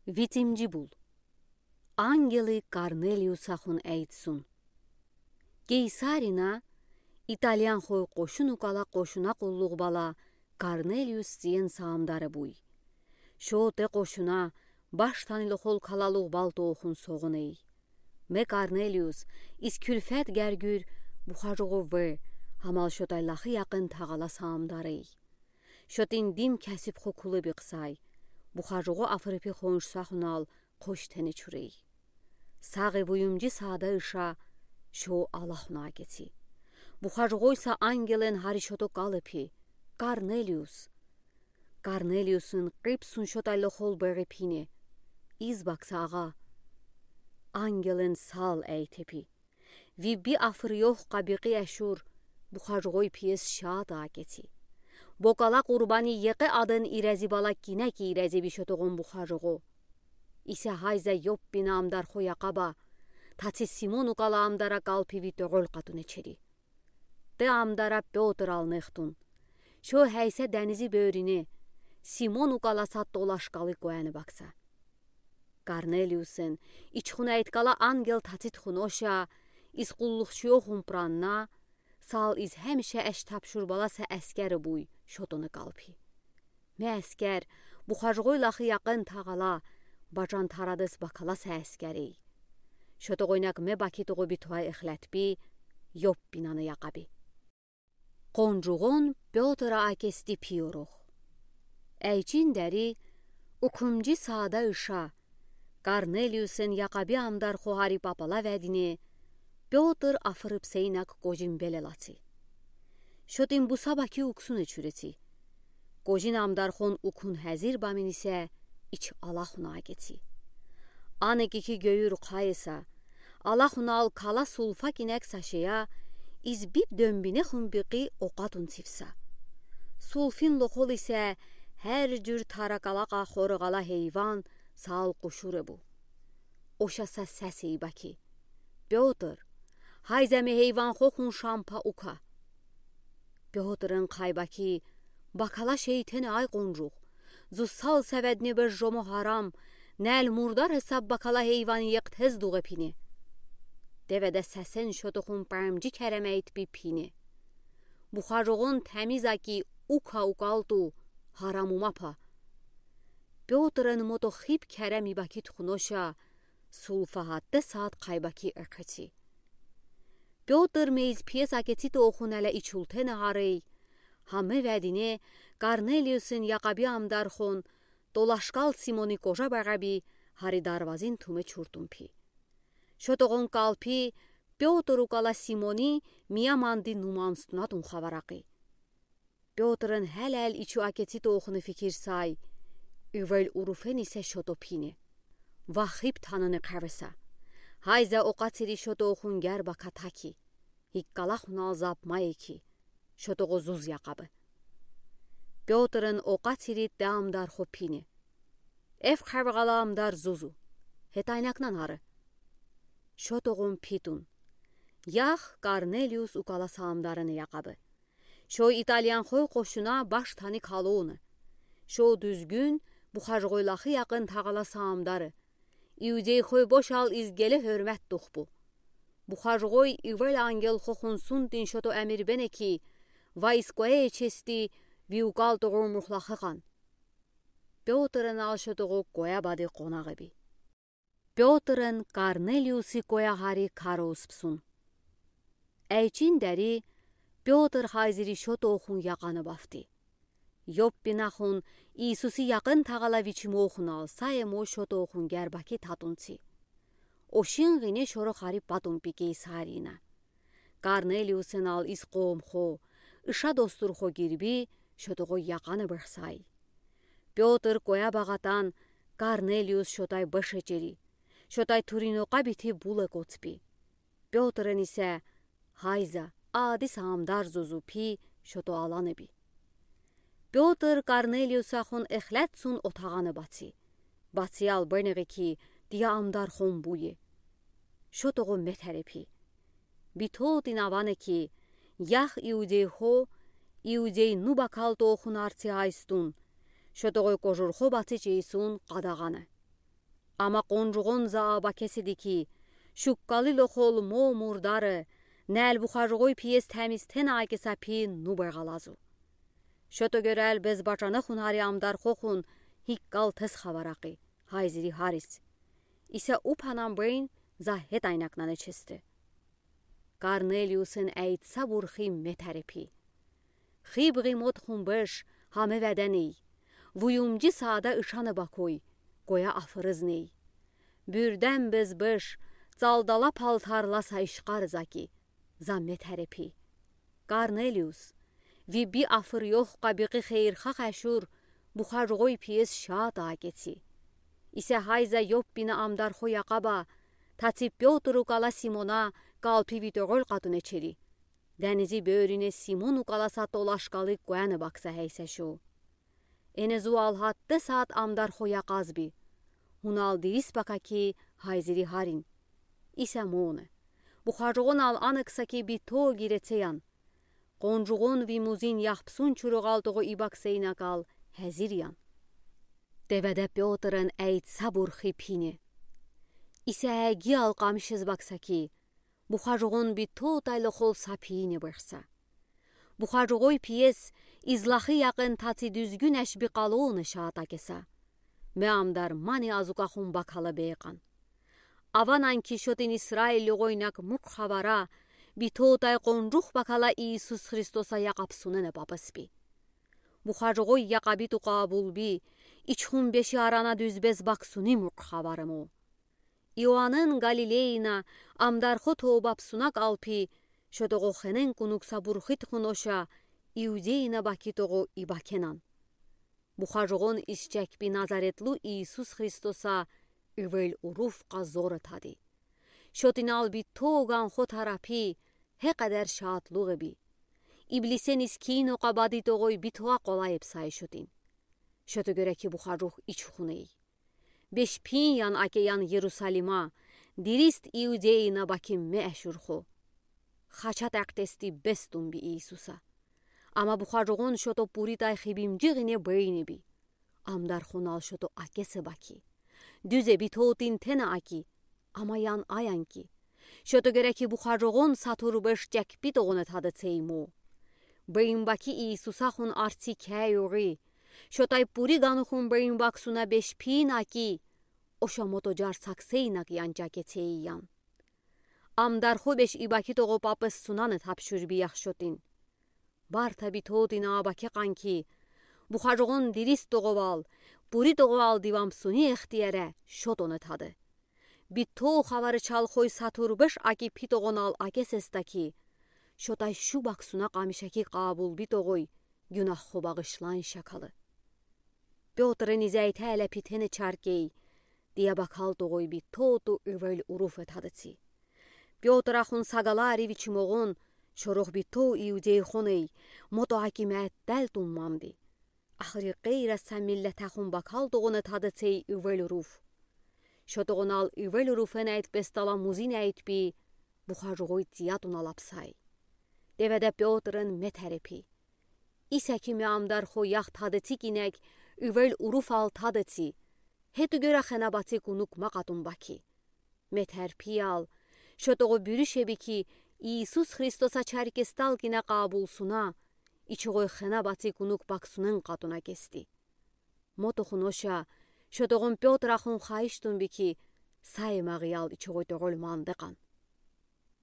Վիծիմջի բուլ Անգելի Կարնելիուսախուն էյցուն Կեյսարինա İtalyan xoy qoşun uqala qoşuna qulluq bala Qarnelius ziyen saamdarı buy. Şo te qoşuna baş tanılı xol kalaluq bal toğun soğun ey. Me Qarnelius is külfət gərgür buxarığı ve hamal şotaylaxı yaxın tağala saamdarı ey. Şotin dim kəsib xokulu bir qısay. Buxarığı afırıpi xonşsaxunal qoş təni çürey. Sağı buyumci sağda ışa şo Allahuna geti. Buxarıqoysa angelin harişoto qalıpi, Qarnelius. Qarneliusun qipsun şotaylı xol bəğipini. İz baksa ağa. Angelin sal eytepi. Vi bi afır yox qabiqi əşur, buxarıqoy piyes şada geti. Bokala qurbani yeqi adın irəzi bala kinək irəzi bişotoğun buxarıqo. İsə hayzə yob bina amdar xoya qaba, tatsi Simonu qala amdara qalpivi toğol qatun eçeri. Te amdara Piotr alnıxtun. Şo heysə dənizi böğrini, Simonu qalasat dolaşqalı qoyanı baksa. Qarneliusun, içxuna etqala angel tatsit xunoşa, iz qulluqçuyoxun pranna, sal iz həmişə əş tapşur balasa əskəri buy, şotunu qalpi. Me əskər, buxarıqoy laxı yaxın tağala, bacan taradız bakalasa əskəri. Şotoqoynak me bakitoğu bituay ixlətbi, yob binanı yaqabi. Qoncuğun Piotra akesti piyorox. Əycin dəri, ukumci sağda ışa, Qarneliusun yaqabi amdar xohari papala vədini, Piotr afırıb seynak qocin belelatsi. Şotin bu sabaki uksun eçüreti. Qocin amdar xon ukun həzir bamin isə, iç Allahuna geti. Anekiki göyür qayısa, Allahunal kala sulfa kinək saşeya, iz bib dömbine xumbiqi oqatun sifsa. Sulfin loxol isə hər cür tarakalaqa xorğala heyvan sal quşure bu. Oşasa səs eybaki. Piotr, hayzəmi heyvan xoxun şampa uka. Piotrın qaybaki, bakala şeyteni ay qoncuq. Zusal səvədni bir jomo haram, nəl murdar hesab bakala heyvan yeq tez duğepini. Devədə səsin şotoxun pərmci kərəməyit bir pini. Buxarıqon təmizaki uka uqaldu haramumapa. Piotrın moto xib kərəmi bakit xunoşa, sulfahatdə saat qaybaki ırqıti. Piotr meyz piyes aketi toxun ələ içultəni harey, hamı vədini Qarneliusun yaqabi amdarxon, dolaşqal Simoni qoja bəğəbi, hari darvazin tume çurtumpi. Şotoğun qalpi, Piotr uqala Simoni miyamandi numanstunatun xavaraqi. Piotrın həl-əl içu aketi toxunu fikir say, üvəl urufen isə şotopini. Vaxib tanını qavisa. Hayzə oqatiri şotoğun gər bakataki. Hiqqalaxun alzapmayı ki, şotoğu zuz yaqabı. Piotrın oqatiri dəamdar xopini. Ev xavqala amdar zuzu. Hetaynaknan harı. Şotoğun pitun. Yax Qarnelius uqala saamdarını yaqabı. Şo İtalyan xoy qoşuna baş tani kaluunu. Şo düzgün, buxarıqoylaxı yaxın tağala saamdarı. İudey xoy boşal izgeli hörmət duxbu. Buxarıqoy ivel angel xoxunsun din şoto əmir beneki, vaiskoye çesti, viuqal doğur muxlaxıqan. Piotrın al şotoğu qoya badı qonağı bi. Piotrın Qarneliusi qoya hari karospsun. Əycin dəri, Piotr hayziri şotoğun yaqanı bafti. Yob binaxun, İsusi yaxın tağala viçimoğun al, sayemo şotoğun gərbaki tatunsi. Oşin gine şoro xari patun piki sarina. Qarneliusun al iz qomxo, ışa dosturxo girbi, şotoğu yaqanı bıxsay. Piotr qoya bağatan, Qarnelius şotay başeceri. Şotay turinoqa biti bule qotspi. Piotrın isə hayza, adi saamdar zuzu pi, şoto alanı bi. Piotr Qarneliusaxun əxlətsun otağanı batsi. Batsi al bernəği ki, diya amdar xon buye. Şotoğu mətərepi. Bito dinavanı ki, yax iudey xo, iudey nu bakal toxun arsi haystun. Şotoğu qojurxo batsi ceysun qadağanı. Ama qonjuğun zaaba kesidi ki, şuqqalı loxol mo murdarı, nəl buxarğoy piyes təmiz ten agesa pi nuberğalazu. Şoto görəl bez bacanı xunari amdar xoxun, hiqqal tez xavaraqi, hayziri haris. İsə upanam beyn zahhet aynaknanı çesti. Qarnelius'un əyt saburxi metəripi. Xibği mod xunbeş, hame vədəni, vuyumci sada ışanı bakoy, qoya afırız ney. Bürdən bez beş, caldala paltarla sayışqar zaki, zammet hərepi. Qarnelius, vi bi afır yox qabiqi xeyrxaq əşur, buxarğoy piyes şad ageti. İsə hayza yob bina amdar xoya qaba, tatip Piotru qala Simona, qalpi videogol qadın eçeri. Dənizi böğrüne Simonu qalasa dolaşqalı qoyanı baksa heysə şu. Enezu alhattı saat amdar xoya qazbi. Hunal diris baka ki hayziri harin. İsə mone. Buxarğon al anıksa ki bir to gireteyan. Qonjuğun vi muzin yaxpsun çuruğaldığı ibakseyna qal həziryan. Devədə Piotrın əyt saburxi pini. İsə əgi al qamışız baksa ki, buxarğon bir to taylı xol sapini bırsa. Buxarğoy piyes izlaxı yaxın tati düzgün əşbi qalonu şaata kesa. Meamdar mani azuqaxun bakalı beyqan. Avanan ki şotin İsrailli qoynak muk xavara, bir to tay qonruq bakala İisus Hristosa yaqapsunene babasbi. Buxarğoy yaqabi tu qabulbi, İçxun beşi arana düzbez baksuni muk xavarımı. İoanın Galileyna amdarxo tobapsunak alpi, şotoğu xenen kunuksa burxit xunoşa, İudeyna bakitoğu ibakenan. Buxarğon işçek bi Nazaretlu İisus Hristosa üvel uruf qazor tadı. Şotinal bi toğan xo tarapi, he qədər şadlığı bi. İblisen iskino qabadi toğuy bi toğa qolayıb say şotin. Şoto göre ki buxarruh içxuney. 5000 yan akeyan Yerusalima, dirist İudeyna bakim me əşurxo. Xaçat əqtesti bestun bi İisusa. Ama buxarğon şoto puriday xibimciğine beyni bi. Amdar xunal şoto akesi baki. Düze bi totin tena aki. Ama yan ayan ki. Şoto göre ki buxarğon saturu beş cekbi doğunu tadı ceymu. Beyin baki İisusa xun arti kəyuri. Şotay puri ganuxun beyin baksuna 5000 aki. Oşa motocar sakseynak yan caketey yan. Amdar xo beş ibaki toğu papes sunanı tapşur bi yaxşotin. Bar tabi totin abaki qanki. Buxarğon dirist doğuval, puri doğuval divamsuni ixtiyare şotonu tadı. Bir to xavarı çalxoy satur beş aki pitoğonal akesestaki. Şotay şu baksuna qamişaki qabul bitoğoy, günah xo bağışlan şakalı. Piotr'ın izəytə ələ piteni çarkey, diye bakal doğuy bir totu üvel uruf etadısı. Piotr axun sagalari viçimoğun, şorox bir to İudey xoney, moto hakimət dəl tummamdi. Axırı qeyr əsən millət axun bakal doğun etadısı üvel uruf. Şotoğun al üvel urufen əyt bestala muzin əyt bi, buxarğoy ziyadun alapsay. Devədə Piotr'ın metəripi. İsə ki meamdar xo yax tadısı kinək, üvel uruf al tadısı. Hetu göre xenabati kunuk maqatun baki. Metərpi al, şotoğu bürüşebi ki, İisus Hristosa çərkestal kine qabulsuna, içoğu xenabati kunuk baksunun qatuna kesti. Motoxun oşa, şotoğun Piotr axun xayıştun bi ki, saymağı al içoğu doğul mandıqan.